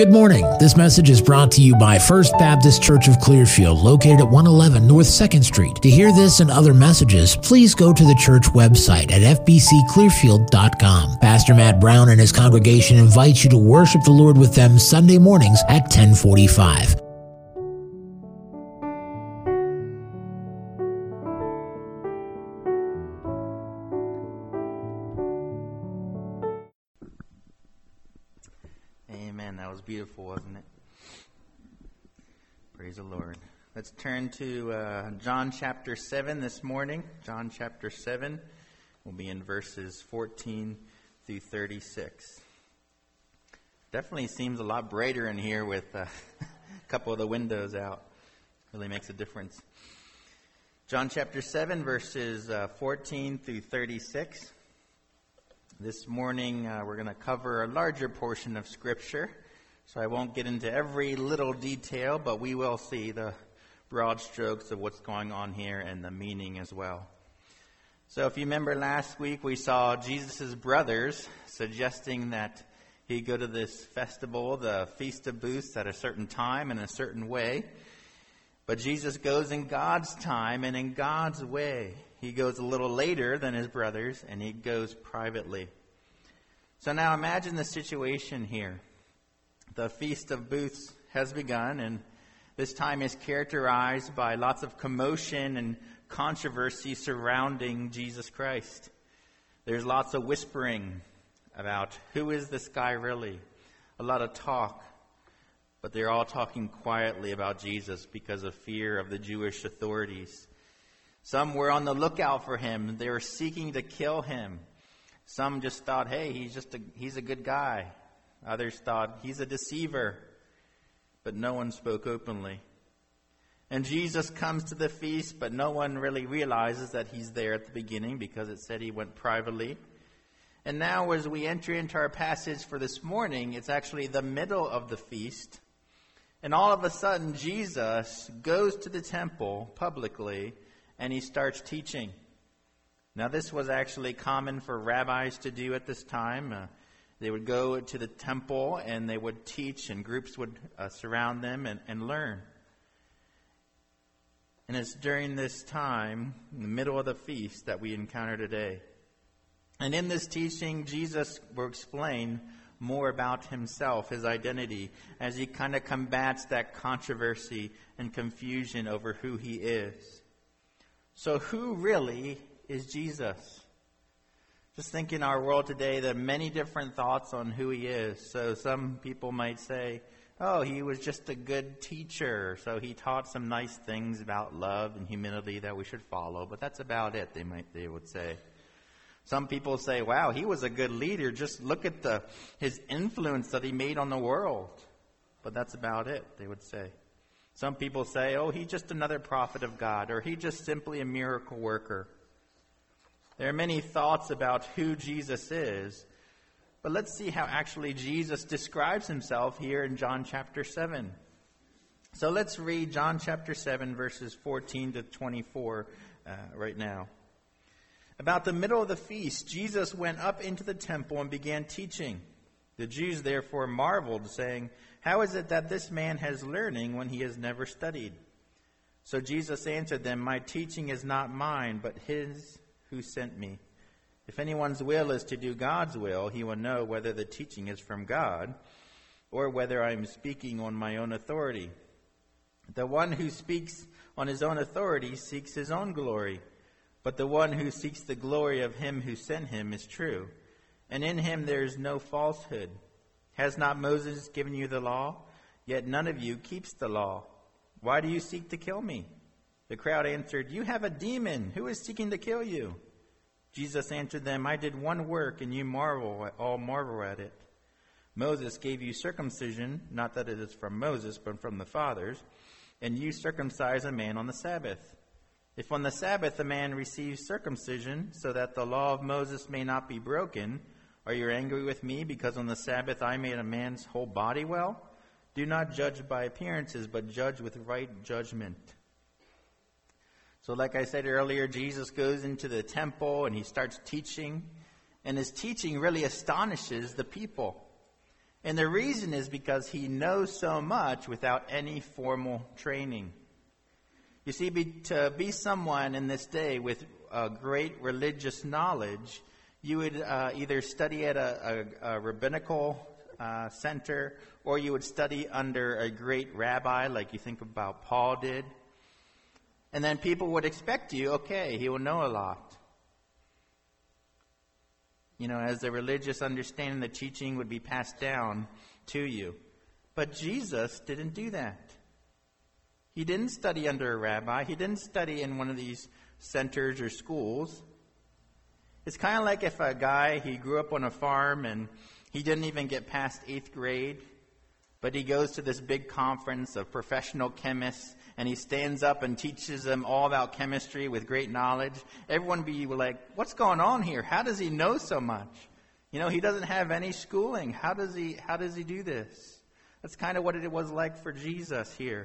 Good morning. This message is brought to you by First Baptist Church of Clearfield, located at 111 North 2nd Street. To hear this and other messages, please go to the church website at fbcclearfield.com. Pastor Matt Brown and his congregation invite you to worship the Lord with them Sunday mornings at 10:45. Amen. That was beautiful, wasn't it? Praise the Lord. Let's turn to John chapter 7 this morning. John chapter 7 will be in verses 14 through 36. Definitely seems a lot brighter in here with a couple of the windows out. Really makes a difference. John chapter 7 verses 14 through 36. This morning, we're going to cover a larger portion of Scripture, so I won't get into every little detail, but we will see the broad strokes of what's going on here and the meaning as well. So if you remember last week, we saw Jesus' brothers suggesting that he go to this festival, the Feast of Booths, at a certain time and a certain way. But Jesus goes in God's time and in God's way. He goes a little later than his brothers, and he goes privately. So now imagine the situation here. The Feast of Booths has begun, and this time is characterized by lots of commotion and controversy surrounding Jesus Christ. There's lots of whispering about who is this guy really? A lot of talk. But they're all talking quietly about Jesus because of fear of the Jewish authorities. Some were on the lookout for him. They were seeking to kill him. Some just thought, hey, he's a good guy. Others thought he's a deceiver. But no one spoke openly. And Jesus comes to the feast, but no one really realizes that he's there at the beginning because it said he went privately. And now as we enter into our passage for this morning, it's actually the middle of the feast. And all of a sudden, Jesus goes to the temple publicly and he starts teaching. Now, this was actually common for rabbis to do at this time. They would go to the temple and they would teach, and groups would surround them and learn. And it's during this time, in the middle of the feast, that we encounter today. And in this teaching, Jesus will explain more about himself, his identity, as he kind of combats that controversy and confusion over who he is. So who really is Jesus? Just think in our world today, there are many different thoughts on who he is. So some people might say, oh, he was just a good teacher. So he taught some nice things about love and humility that we should follow. But that's about it, they would say. Some people say, wow, he was a good leader. Just look at his influence that he made on the world. But that's about it, they would say. Some people say, oh, he's just another prophet of God, or he's just simply a miracle worker. There are many thoughts about who Jesus is, but let's see how actually Jesus describes himself here in John chapter 7. So let's read John chapter 7, verses 14 to 24 right now. About the middle of the feast, Jesus went up into the temple and began teaching. The Jews therefore marveled, saying, how is it that this man has learning when he has never studied? So Jesus answered them, my teaching is not mine, but his who sent me. If anyone's will is to do God's will, he will know whether the teaching is from God, or whether I am speaking on my own authority. The one who speaks on his own authority seeks his own glory. But the one who seeks the glory of him who sent him is true, and in him there is no falsehood. Has not Moses given you the law? Yet none of you keeps the law. Why do you seek to kill me? The crowd answered, you have a demon. Who is seeking to kill you? Jesus answered them, I did one work, and you all marvel at it. Moses gave you circumcision, not that it is from Moses, but from the fathers, and you circumcise a man on the Sabbath. If on the Sabbath a man receives circumcision, so that the law of Moses may not be broken, are you angry with me because on the Sabbath I made a man's whole body well? Do not judge by appearances, but judge with right judgment. So like I said earlier, Jesus goes into the temple and he starts teaching. And his teaching really astonishes the people. And the reason is because he knows so much without any formal training. You see, to be someone in this day with great religious knowledge, you would either study at a rabbinical center, or you would study under a great rabbi, like you think about Paul did. And then people would expect you, okay, he will know a lot. You know, as the religious understanding, the teaching would be passed down to you. But Jesus didn't do that. He didn't study under a rabbi. He didn't study in one of these centers or schools. It's kind of like if a guy, he grew up on a farm and he didn't even get past 8th grade, but he goes to this big conference of professional chemists and he stands up and teaches them all about chemistry with great knowledge. Everyone would be like, what's going on here? How does he know so much? You know, he doesn't have any schooling. How does he do this? That's kind of what it was like for Jesus here.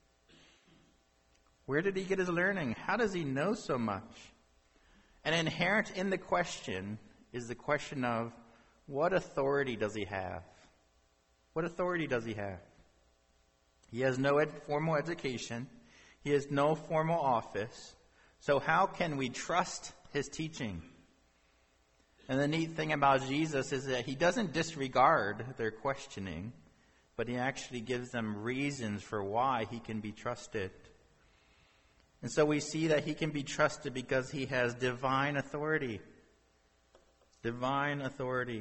Where did he get his learning? How does he know so much? And inherent in the question is the question of, what authority does he have? What authority does he have? He has no formal education. He has no formal office. So how can we trust his teaching? And the neat thing about Jesus is that he doesn't disregard their questioning, but he actually gives them reasons for why he can be trusted. And so we see that he can be trusted because he has divine authority. Divine authority.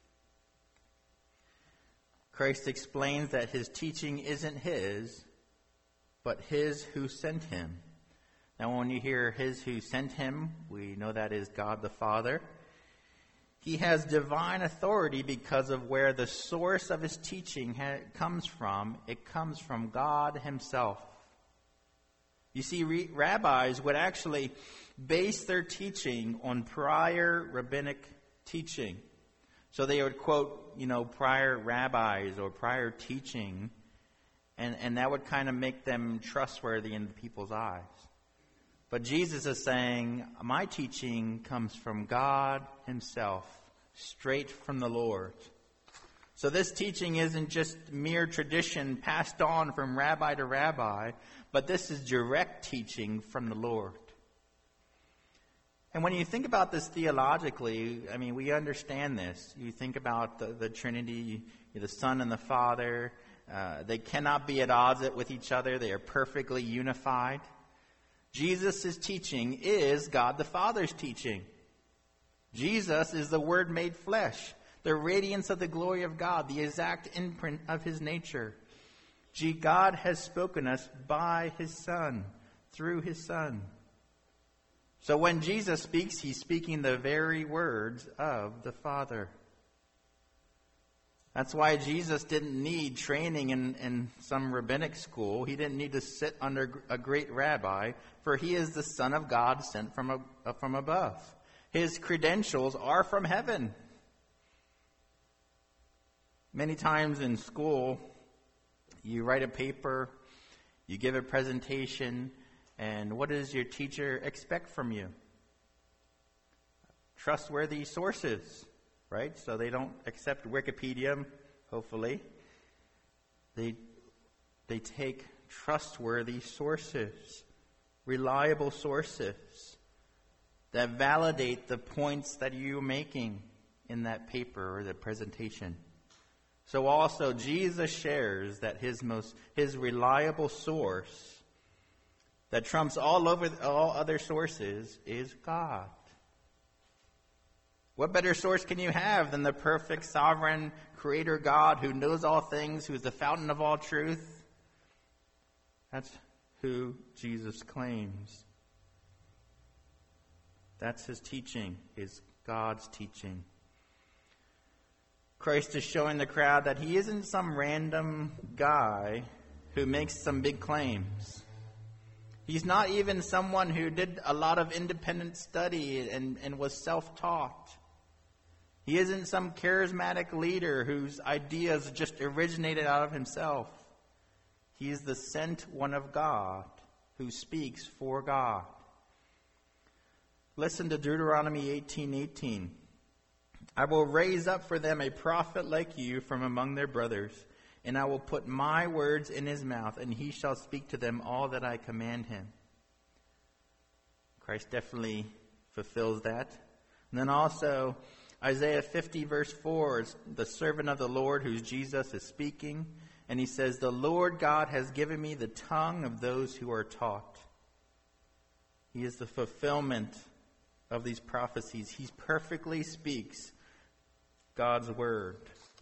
Christ explains that his teaching isn't his, but his who sent him. Now when you hear his who sent him, we know that is God the Father. He has divine authority because of where the source of his teaching comes from. It comes from God himself. You see, rabbis would actually base their teaching on prior rabbinic teaching. So they would quote, prior rabbis or prior teaching, and that would kind of make them trustworthy in people's eyes. But Jesus is saying, my teaching comes from God himself, straight from the Lord. So this teaching isn't just mere tradition passed on from rabbi to rabbi, but this is direct teaching from the Lord. And when you think about this theologically, we understand this. You think about the Trinity, the Son and the Father. They cannot be at odds with each other. They are perfectly unified. Jesus' teaching is God the Father's teaching. Jesus is the Word made flesh, the radiance of the glory of God, the exact imprint of his nature. God has spoken us by his Son, through his Son. So when Jesus speaks, he's speaking the very words of the Father. That's why Jesus didn't need training in some rabbinic school. He didn't need to sit under a great rabbi, for he is the Son of God sent from above. His credentials are from heaven. Many times in school, you write a paper, you give a presentation, and what does your teacher expect from you? Trustworthy sources, right? So they don't accept Wikipedia, hopefully. They take trustworthy sources, reliable sources that validate the points that you're making in that paper or the presentation. So also Jesus shares that his reliable source that trumps all other sources is God. What better source can you have than the perfect, sovereign, creator God who knows all things, who is the fountain of all truth? That's who Jesus claims. That's his teaching, is God's teaching. Christ is showing the crowd that he isn't some random guy who makes some big claims. He's not even someone who did a lot of independent study and was self-taught. He isn't some charismatic leader whose ideas just originated out of himself. He is the sent one of God who speaks for God. Listen to Deuteronomy 18:18. I will raise up for them a prophet like you from among their brothers, and I will put my words in his mouth, and he shall speak to them all that I command him. Christ definitely fulfills that. And then also, Isaiah 50 verse 4 is the servant of the Lord, who's Jesus, is speaking. And he says, the Lord God has given me the tongue of those who are taught. He is the fulfillment of these prophecies. He perfectly speaks God's word.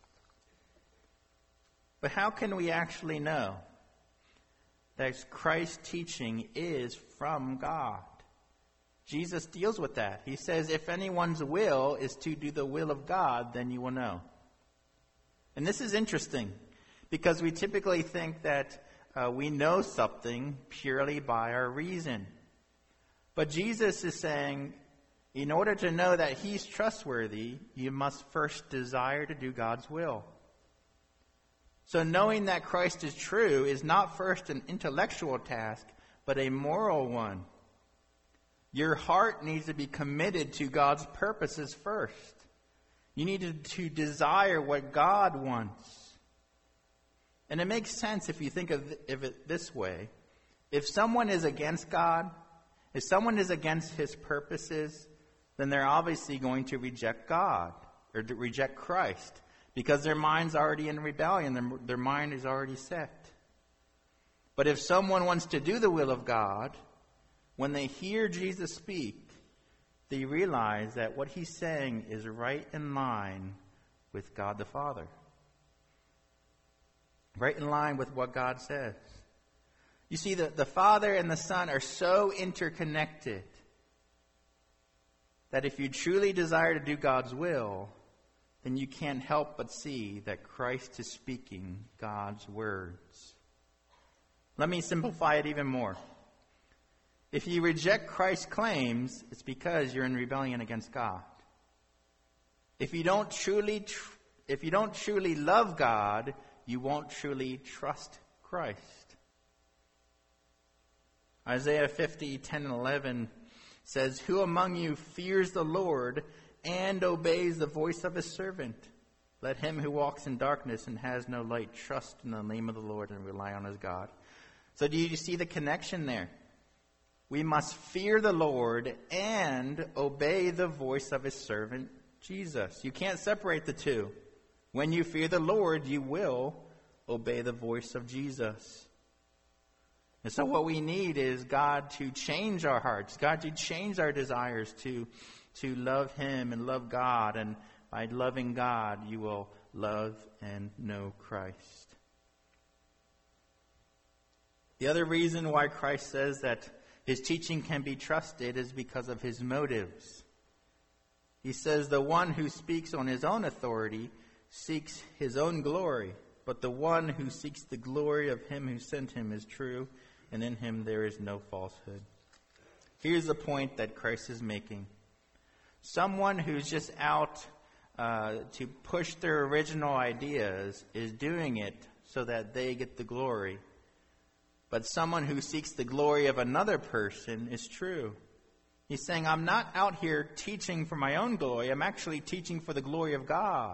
But how can we actually know that Christ's teaching is from God? Jesus deals with that. He says, if anyone's will is to do the will of God, then you will know. And this is interesting, because we typically think that we know something purely by our reason. But Jesus is saying, in order to know that he's trustworthy, you must first desire to do God's will. So knowing that Christ is true is not first an intellectual task, but a moral one. Your heart needs to be committed to God's purposes first. You need to desire what God wants. And it makes sense if you think of it this way. If someone is against God, if someone is against his purposes, then they're obviously going to reject God or to reject Christ, because their mind's already in rebellion. Their mind is already set. But if someone wants to do the will of God, when they hear Jesus speak, they realize that what he's saying is right in line with God the Father. Right in line with what God says. You see, the Father and the Son are so interconnected that if you truly desire to do God's will, then you can't help but see that Christ is speaking God's words. Let me simplify it even more. If you reject Christ's claims, it's because you're in rebellion against God. If you don't truly love God, you won't truly trust Christ. Isaiah 50, 10 and 11 says, who among you fears the Lord and obeys the voice of his servant? Let him who walks in darkness and has no light trust in the name of the Lord and rely on his God. So do you see the connection there? We must fear the Lord and obey the voice of his servant, Jesus. You can't separate the two. When you fear the Lord, you will obey the voice of Jesus. And so what we need is God to change our hearts, God to change our desires to love him and love God. And by loving God, you will love and know Christ. The other reason why Christ says that his teaching can be trusted is because of his motives. He says the one who speaks on his own authority seeks his own glory, but the one who seeks the glory of him who sent him is true, and in him there is no falsehood. Here's the point that Christ is making. Someone who's just out to push their original ideas is doing it so that they get the glory. But someone who seeks the glory of another person is true. He's saying, I'm not out here teaching for my own glory. I'm actually teaching for the glory of God.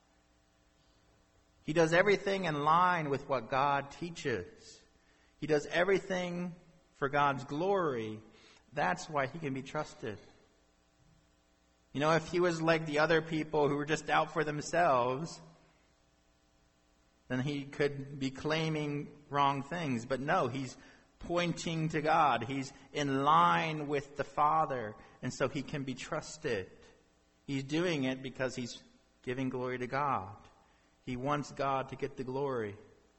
He does everything in line with what God teaches. He does everything for God's glory. That's why he can be trusted. You know, if he was like the other people who were just out for themselves, then he could be claiming wrong things. But no, he's pointing to God. He's in line with the Father, and so he can be trusted. He's doing it because he's giving glory to God. He wants God to get the glory.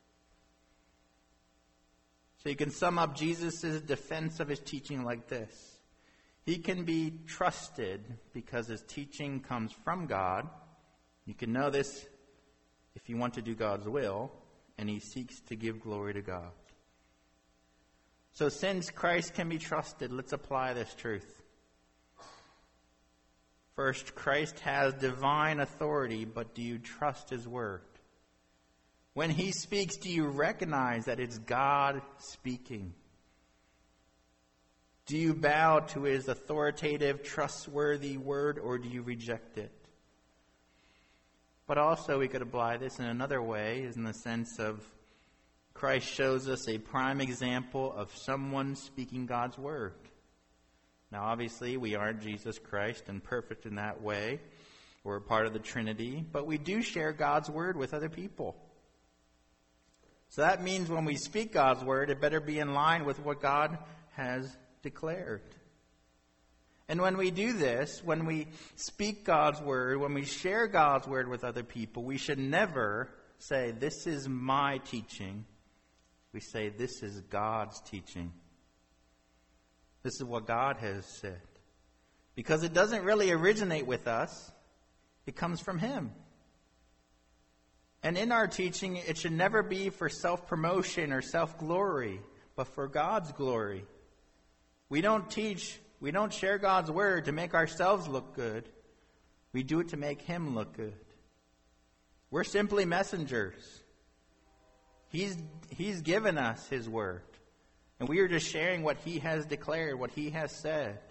So you can sum up Jesus' defense of his teaching like this. He can be trusted because his teaching comes from God. You can know this if you want to do God's will, and he seeks to give glory to God. So since Christ can be trusted, let's apply this truth. First, Christ has divine authority, but do you trust his word? When he speaks, do you recognize that it's God speaking? Do you bow to his authoritative, trustworthy word, or do you reject it? But also we could apply this in another way, is in the sense of Christ shows us a prime example of someone speaking God's word. Now, obviously, we aren't Jesus Christ and perfect in that way. We're a part of the Trinity, but we do share God's word with other people. So that means when we speak God's word, it better be in line with what God has declared. And when we do this, when we speak God's word, when we share God's word with other people, we should never say, "This is my teaching." We say, "This is God's teaching." This is what God has said. Because it doesn't really originate with us. It comes from Him. And in our teaching, it should never be for self-promotion or self-glory, but for God's glory. We don't share God's word to make ourselves look good. We do it to make Him look good. We're simply messengers. He's given us His word. And we are just sharing what He has declared, what He has said.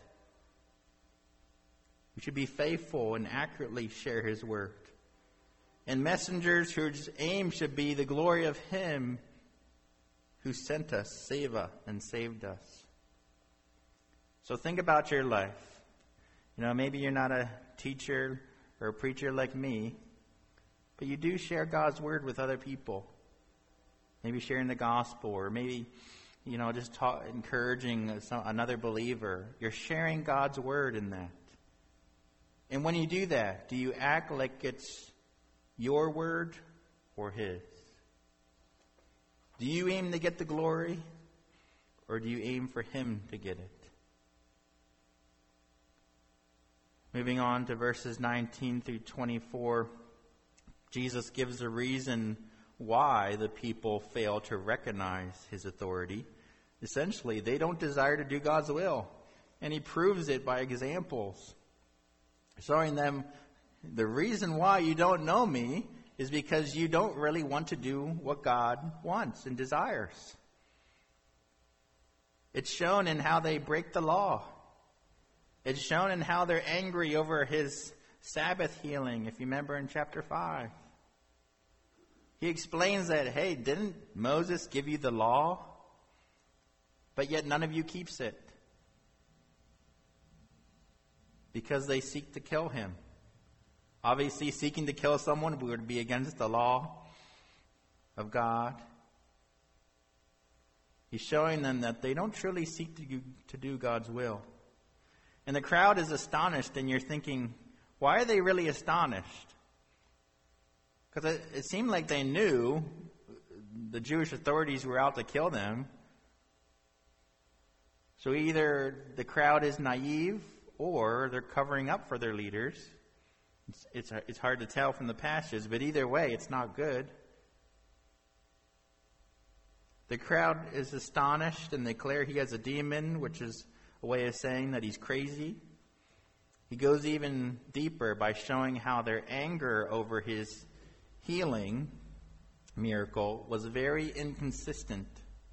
We should be faithful and accurately share His word. And messengers whose aim should be the glory of Him who sent us, and saved us. So think about your life. Maybe you're not a teacher or a preacher like me, but you do share God's word with other people. Maybe sharing the gospel, or maybe, just encouraging another believer. You're sharing God's word in that. And when you do that, do you act like it's your word or His? Do you aim to get the glory, or do you aim for Him to get it? Moving on to verses 19 through 24, Jesus gives a reason why the people fail to recognize His authority. Essentially, they don't desire to do God's will. And He proves it by examples, showing them the reason why you don't know me is because you don't really want to do what God wants and desires. It's shown in how they break the law. It's shown in how they're angry over His Sabbath healing, if you remember in chapter 5. He explains that, hey, didn't Moses give you the law? But yet none of you keeps it. Because they seek to kill Him. Obviously, seeking to kill someone would be against the law of God. He's showing them that they don't truly seek to do God's will. And the crowd is astonished, and you're thinking, why are they really astonished? Because it seemed like they knew the Jewish authorities were out to kill them. So either the crowd is naive, or they're covering up for their leaders. It's hard to tell from the passages, but either way, it's not good. The crowd is astonished and declare he has a demon, which is a way of saying that he's crazy. He goes even deeper by showing how their anger over his healing miracle was very inconsistent,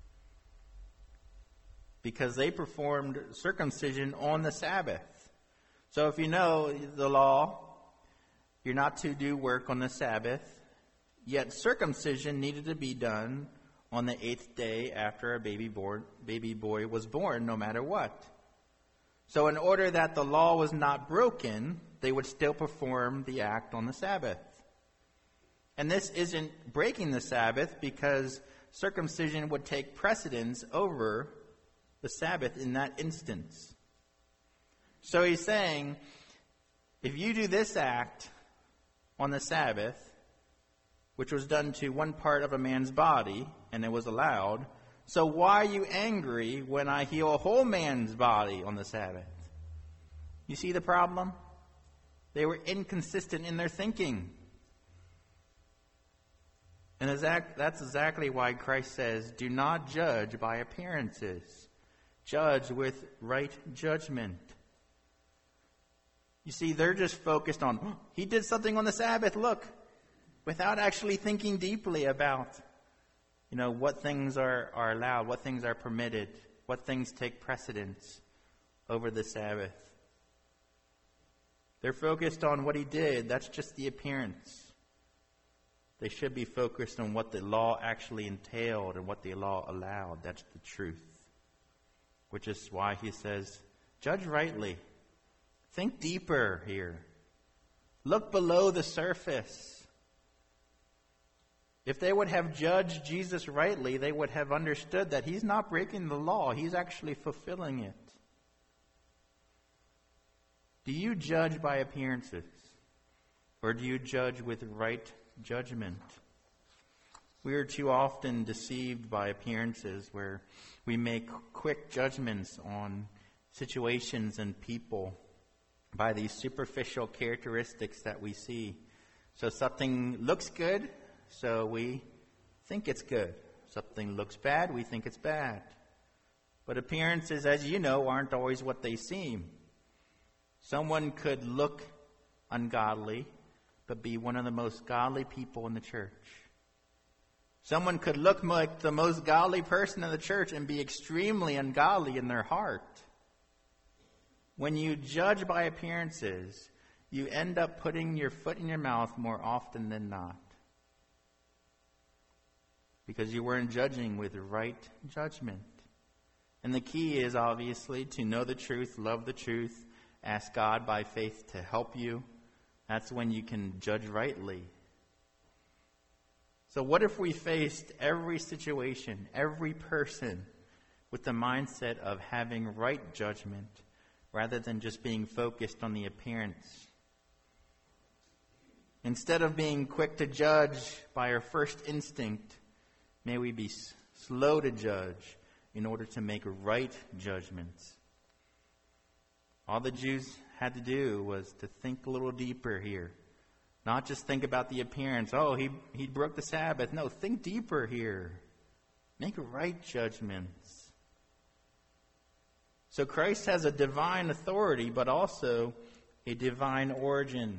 because they performed circumcision on the Sabbath. So if you know the law, you're not to do work on the Sabbath, yet circumcision needed to be done on the 8th day after a baby boy was born, no matter what. So in order that the law was not broken, they would still perform the act on the Sabbath. And this isn't breaking the Sabbath, because circumcision would take precedence over the Sabbath in that instance. So he's saying, if you do this act on the Sabbath, which was done to one part of a man's body, and it was allowed, so why are you angry when I heal a whole man's body on the Sabbath? You see the problem? They were inconsistent in their thinking. And that's exactly why Christ says, do not judge by appearances. Judge with right judgment. You see, they're just focused on, he did something on the Sabbath, look, without actually thinking deeply about, what things are allowed, what things are permitted, what things take precedence over the Sabbath. They're focused on what he did. That's just the appearance. They should be focused on what the law actually entailed and what the law allowed. That's the truth. Which is why he says, judge rightly. Think deeper here. Look below the surface. If they would have judged Jesus rightly, they would have understood that he's not breaking the law. He's actually fulfilling it. Do you judge by appearances? Or do you judge with right judgment? We are too often deceived by appearances where we make quick judgments on situations and people by these superficial characteristics that we see. So something looks good, so we think it's good. Something looks bad, we think it's bad. But appearances, as you know, aren't always what they seem. Someone could look ungodly, but be one of the most godly people in the church. Someone could look like the most godly person in the church and be extremely ungodly in their heart. When you judge by appearances, you end up putting your foot in your mouth more often than not. Because you weren't judging with right judgment. And the key is obviously to know the truth, love the truth, ask God by faith to help you. That's when you can judge rightly. So what if we faced every situation, every person, with the mindset of having right judgment rather than just being focused on the appearance? Instead of being quick to judge by our first instinct, may we be slow to judge in order to make right judgments. All the Jews had to do was to think a little deeper here. Not just think about the appearance. Oh, he broke the Sabbath. No, think deeper here. Make right judgments. So Christ has a divine authority, but also a divine origin.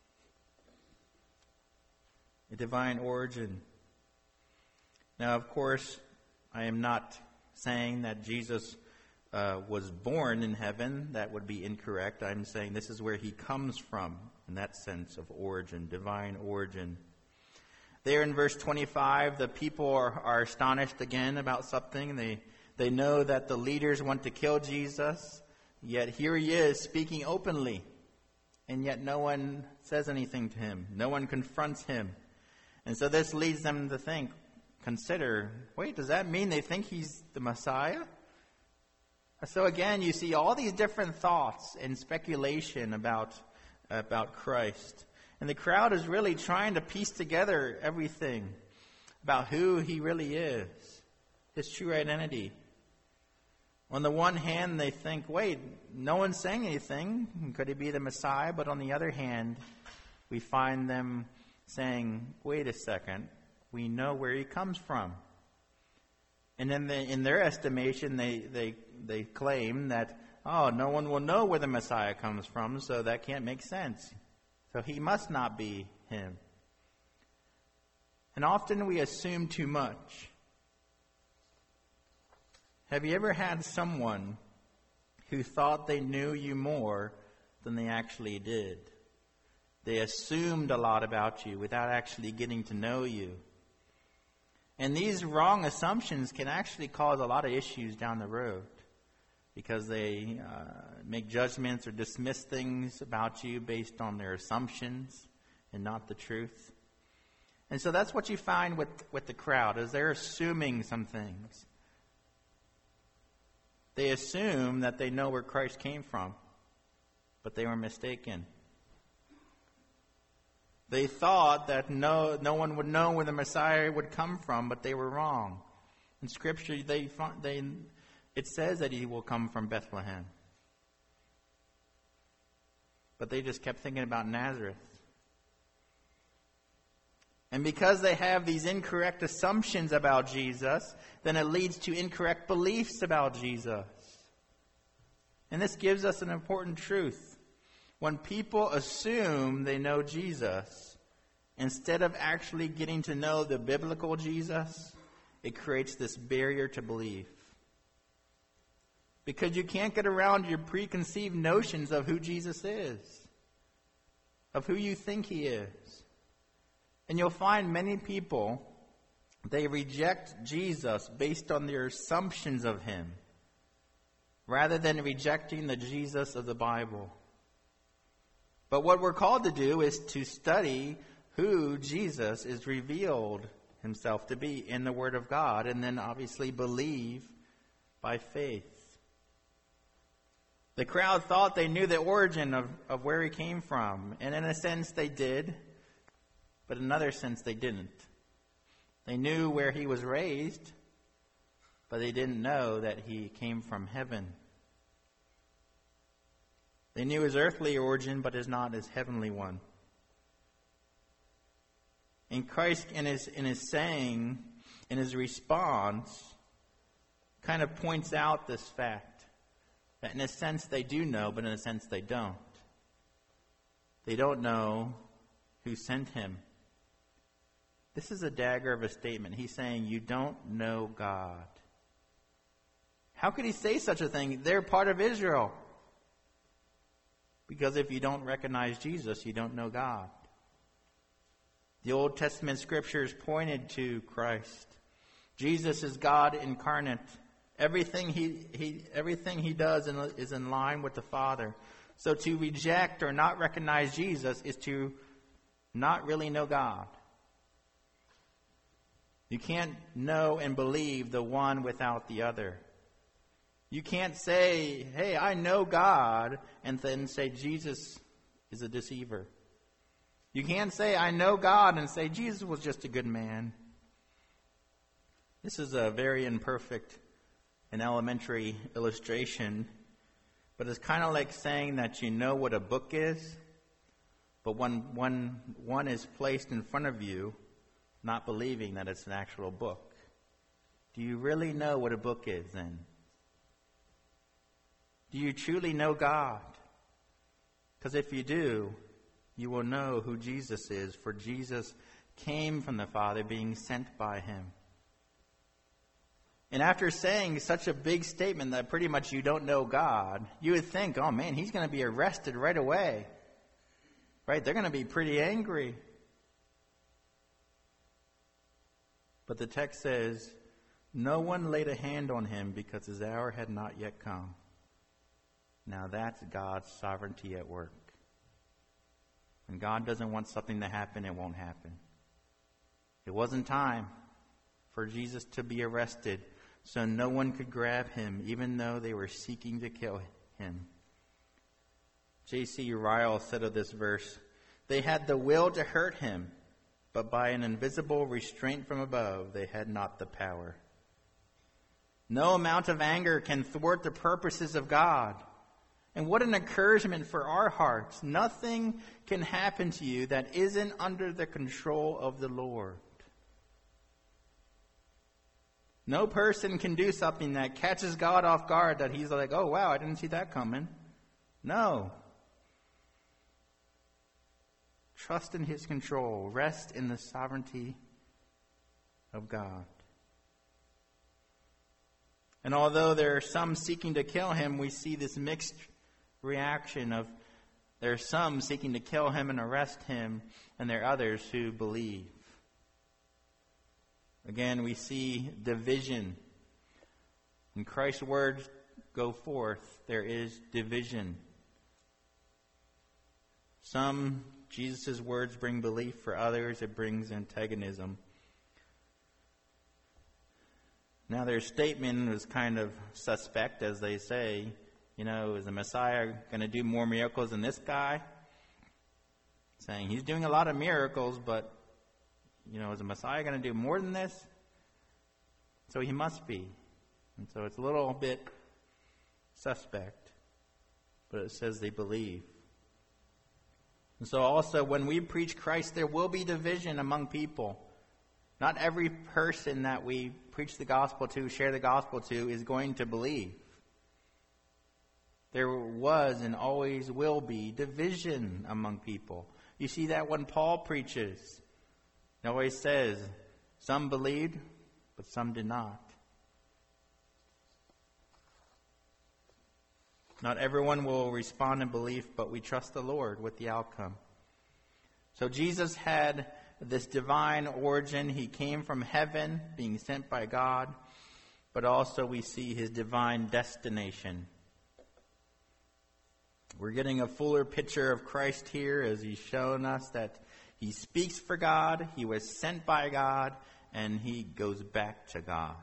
A divine origin. Now, of course, I am not saying that Jesus was born in heaven. That would be incorrect. I'm saying this is where he comes from, in that sense of origin, divine origin. There in verse 25, the people are astonished again about something. They know that the leaders want to kill Jesus, yet here he is speaking openly, and yet no one says anything to him. No one confronts him. And so this leads them to consider, wait, does that mean they think he's the Messiah? So again, you see all these different thoughts and speculation about Christ. And the crowd is really trying to piece together everything about who he really is, his true identity. On the one hand, they think, wait, no one's saying anything. Could he be the Messiah? But on the other hand, we find them saying, wait a second, we know where he comes from. And then in their estimation, they claim that, oh, no one will know where the Messiah comes from, so that can't make sense. So he must not be him. And often we assume too much. Have you ever had someone who thought they knew you more than they actually did? They assumed a lot about you without actually getting to know you. And these wrong assumptions can actually cause a lot of issues down the road because they make judgments or dismiss things about you based on their assumptions and not the truth. And so that's what you find with the crowd, is they're assuming some things. They assume that they know where Christ came from, but they were mistaken. They thought that no one would know where the Messiah would come from, but they were wrong. In Scripture, it says that he will come from Bethlehem. But they just kept thinking about Nazareth. And because they have these incorrect assumptions about Jesus, then it leads to incorrect beliefs about Jesus. And this gives us an important truth. When people assume they know Jesus, instead of actually getting to know the biblical Jesus, it creates this barrier to belief. Because you can't get around your preconceived notions of who Jesus is, of who you think he is. And you'll find many people, they reject Jesus based on their assumptions of him, rather than rejecting the Jesus of the Bible. But what we're called to do is to study who Jesus is revealed himself to be in the Word of God, and then obviously believe by faith. The crowd thought they knew the origin of where he came from, and in a sense they did, but in another sense they didn't. They knew where he was raised, but they didn't know that he came from heaven. They knew his earthly origin, but is not his heavenly one. And Christ, in his saying, in his response, kind of points out this fact, that in a sense they do know, but in a sense they don't. They don't know who sent him. This is a dagger of a statement. He's saying, you don't know God. How could he say such a thing? They're part of Israel. Because if you don't recognize Jesus, you don't know God. The Old Testament scriptures pointed to Christ. Jesus is God incarnate. Everything he does is in line with the Father. So to reject or not recognize Jesus is to not really know God. You can't know and believe the one without the other. You can't say, hey, I know God, and then say Jesus is a deceiver. You can't say, I know God, and say Jesus was just a good man. This is a very imperfect and elementary illustration, but it's kind of like saying that you know what a book is, but when one is placed in front of you, not believing that it's an actual book. Do you really know what a book is then? Do you truly know God? Because if you do, you will know who Jesus is, for Jesus came from the Father, being sent by him. And after saying such a big statement that pretty much you don't know God, you would think, oh man, he's going to be arrested right away. Right? They're going to be pretty angry. But the text says, no one laid a hand on him because his hour had not yet come. Now that's God's sovereignty at work. When God doesn't want something to happen, it won't happen. It wasn't time for Jesus to be arrested, so no one could grab him, even though they were seeking to kill him. J.C. Ryle said of this verse, they had the will to hurt him, but by an invisible restraint from above, they had not the power. No amount of anger can thwart the purposes of God. And what an encouragement for our hearts. Nothing can happen to you that isn't under the control of the Lord. No person can do something that catches God off guard, that he's like, oh wow, I didn't see that coming. No. Trust in his control. Rest in the sovereignty of God. And although there are some seeking to kill him, we see this mixed reaction of there are some seeking to kill him and arrest him, and there are others who believe. Again, we see division. When Christ's words go forth, there is division. Some, Jesus' words bring belief. For others, it brings antagonism. Now, their statement was kind of suspect, as they say. You know, is the Messiah going to do more miracles than this guy? Saying he's doing a lot of miracles, but, you know, is the Messiah going to do more than this? So he must be. And so it's a little bit suspect, but it says they believe. And so also, when we preach Christ, there will be division among people. Not every person that we preach the gospel to, share the gospel to, is going to believe. There was and always will be division among people. You see that when Paul preaches. He always says, some believed, but some did not. Not everyone will respond in belief, but we trust the Lord with the outcome. So Jesus had this divine origin. He came from heaven, being sent by God, but also we see his divine destination. We're getting a fuller picture of Christ here as he's shown us that he speaks for God, he was sent by God, and he goes back to God.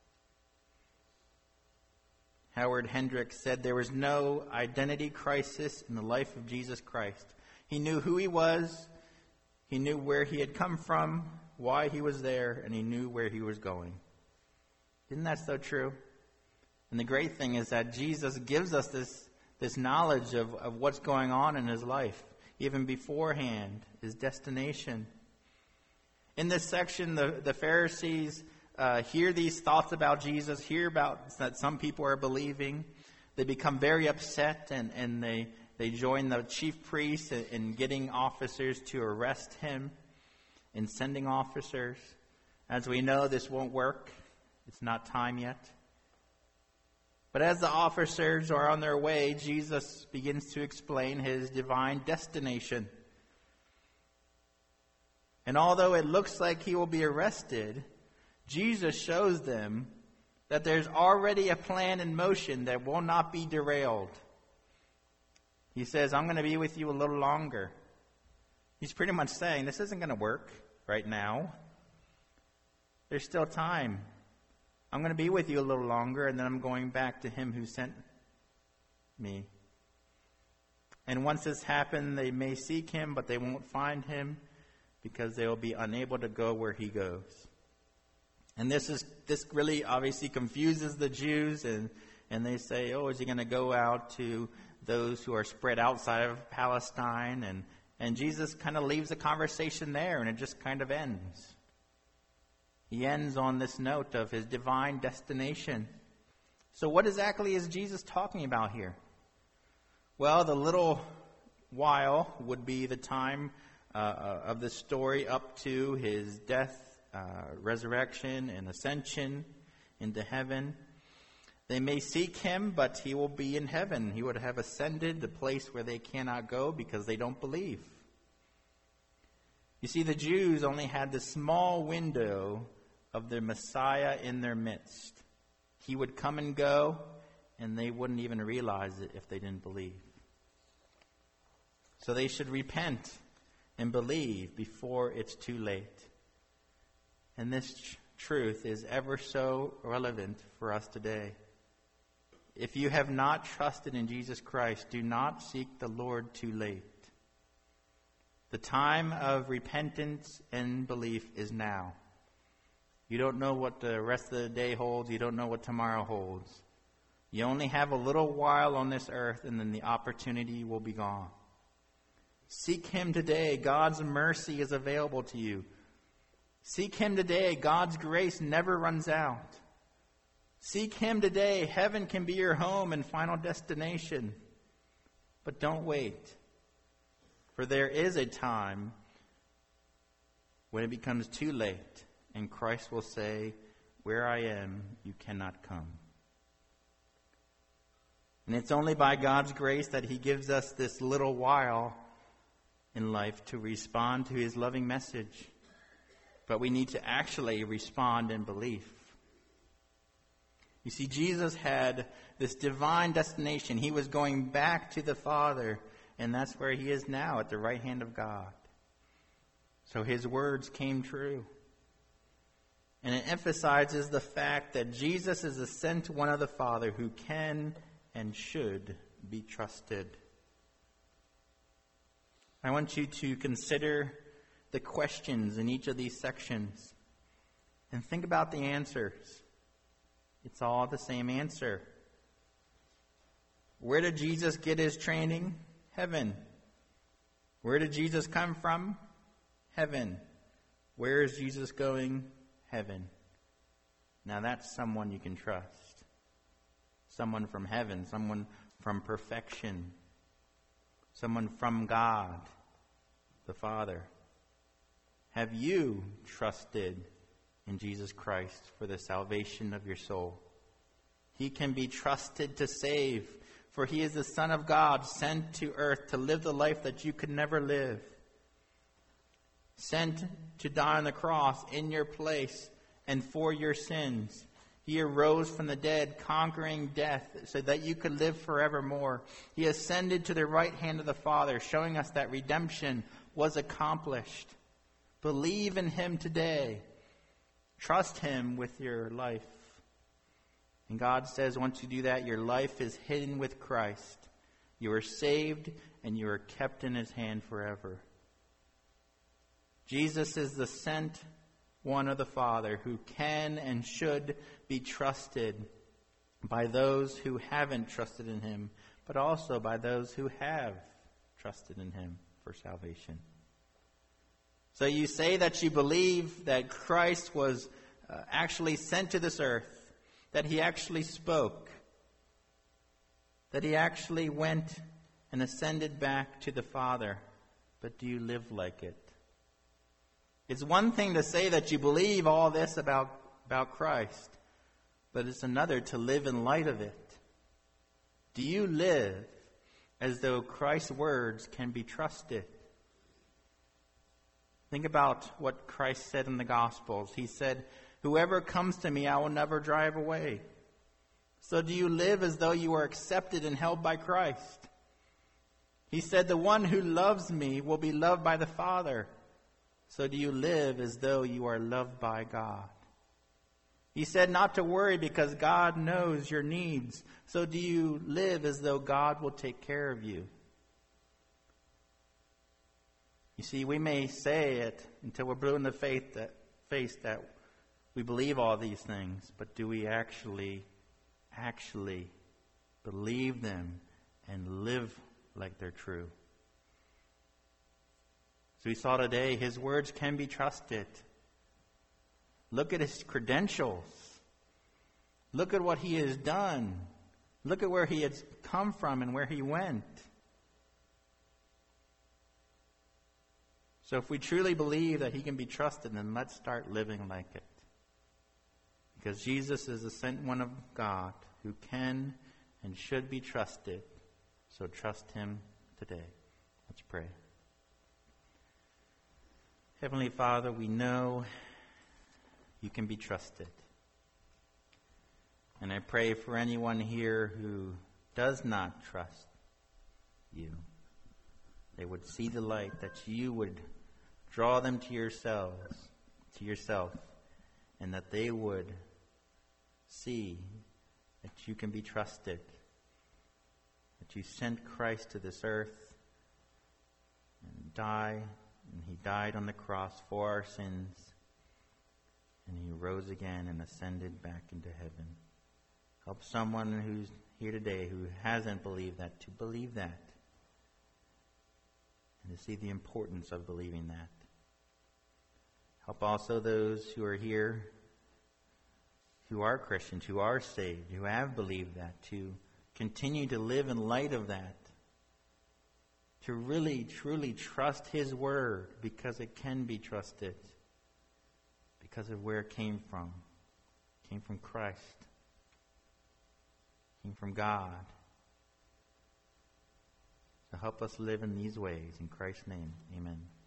Howard Hendricks said there was no identity crisis in the life of Jesus Christ. He knew who he was, he knew where he had come from, why he was there, and he knew where he was going. Isn't that so true? And the great thing is that Jesus gives us this knowledge of what's going on in his life, even beforehand, his destination. In this section, the Pharisees hear these thoughts about Jesus, hear about that some people are believing. They become very upset, and they join the chief priests in getting officers to arrest him, in sending officers. As we know, this won't work. It's not time yet. But as the officers are on their way, Jesus begins to explain his divine destination. And although it looks like he will be arrested, Jesus shows them that there's already a plan in motion that will not be derailed. He says, I'm going to be with you a little longer. He's pretty much saying, this isn't going to work right now. There's still time. I'm going to be with you a little longer, and then I'm going back to him who sent me. And once this happens, they may seek him, but they won't find him because they will be unable to go where he goes. And this really obviously confuses the Jews, and they say, oh, is he going to go out to those who are spread outside of Palestine? And Jesus kind of leaves the conversation there, and it just kind of ends. He ends on this note of his divine destination. So what exactly is Jesus talking about here? Well, the little while would be the time of the story up to his death, resurrection, and ascension into heaven. They may seek him, but he will be in heaven. He would have ascended, the place where they cannot go because they don't believe. You see, the Jews only had this small window of the Messiah in their midst. He would come and go, and they wouldn't even realize it if they didn't believe. So they should repent and believe before it's too late. And this truth is ever so relevant for us today. If you have not trusted in Jesus Christ, do not seek the Lord too late. The time of repentance and belief is now. You don't know what the rest of the day holds. You don't know what tomorrow holds. You only have a little while on this earth, and then the opportunity will be gone. Seek him today. God's mercy is available to you. Seek him today. God's grace never runs out. Seek him today. Heaven can be your home and final destination. But don't wait. For there is a time when it becomes too late, and Christ will say, where I am, you cannot come. And it's only by God's grace that he gives us this little while in life to respond to his loving message. But we need to actually respond in belief. You see, Jesus had this divine destination. He was going back to the Father, and that's where he is now, at the right hand of God. So his words came true. And it emphasizes the fact that Jesus is the sent one of the Father who can and should be trusted. I want you to consider the questions in each of these sections and think about the answers. It's all the same answer. Where did Jesus get his training? Heaven. Where did Jesus come from? Heaven. Where is Jesus going? Heaven. Now that's someone you can trust. Someone from heaven. Someone from perfection. Someone from God, the Father. Have you trusted in Jesus Christ for the salvation of your soul? He can be trusted to save, for he is the Son of God sent to earth to live the life that you could never live. sent to die on the cross in your place and for your sins. He arose from the dead, conquering death, so that you could live forevermore. He ascended to the right hand of the Father, showing us that redemption was accomplished. Believe in him today. Trust him with your life. And God says once you do that, your life is hidden with Christ. You are saved and you are kept in his hand forever. Jesus is the sent one of the Father who can and should be trusted by those who haven't trusted in him, but also by those who have trusted in him for salvation. So you say that you believe that Christ was actually sent to this earth, that he actually spoke, that he actually went and ascended back to the Father, but do you live like it? It's one thing to say that you believe all this about Christ, but it's another to live in light of it. Do you live as though Christ's words can be trusted? Think about what Christ said in the Gospels. He said, "Whoever comes to me, I will never drive away." So do you live as though you are accepted and held by Christ? He said, "The one who loves me will be loved by the Father." So do you live as though you are loved by God? He said not to worry because God knows your needs. So do you live as though God will take care of you? You see, we may say it until we're blue in the face that we believe all these things, but do we actually believe them and live like they're true? So we saw today, his words can be trusted. Look at his credentials. Look at what he has done. Look at where he has come from and where he went. So if we truly believe that he can be trusted, then let's start living like it. Because Jesus is the sent one of God who can and should be trusted. So trust him today. Let's pray. Heavenly Father, we know you can be trusted. And I pray for anyone here who does not trust you, they would see the light, that you would draw them to yourself, and that they would see that you can be trusted, that you sent Christ to this earth and die. And he died on the cross for our sins. And he rose again and ascended back into heaven. Help someone who's here today who hasn't believed that to believe that. And to see the importance of believing that. Help also those who are here who are Christians, who are saved, who have believed that, to continue to live in light of that. To really, truly trust his word because it can be trusted. Because of where it came from. It came from Christ. It came from God. So help us live in these ways. In Christ's name, amen.